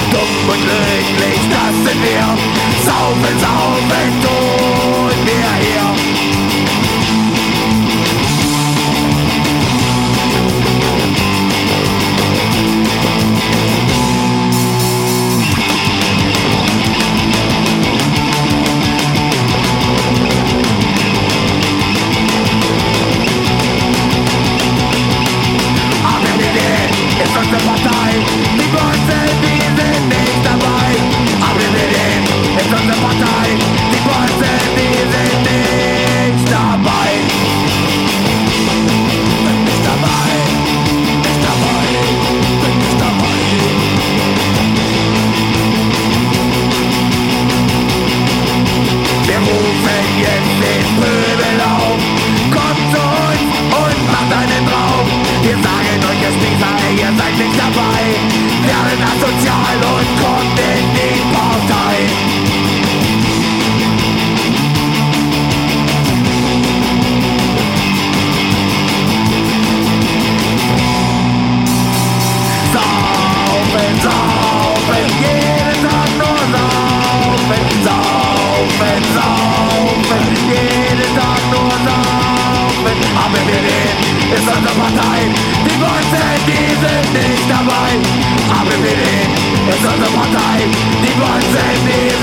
Dumm und glücklich, das sind wir. Saufen, saufen, tun wir hier. Ist unsere Partei, die Bolzen, die sind nicht dabei. ABWD ist unsere Partei, die Bolzen, die sind nicht dabei. Sind nicht dabei, nicht dabei, sind nicht dabei. Wir rufen jetzt den Pöbel auf, kommt zu uns und macht einen drauf. Wir sagen euch, ihr Spießer, ihr seid nicht dabei. Werdet asozial und kommt in die Partei. Saufen, saufen, jeden Tag nur saufen. Saufen, saufen, jeden Tag nur saufen. ABWD ist unsere Partei, die Bolzen, die sind nicht dabei. ABWD ist unsere Partei, die Bolzen, die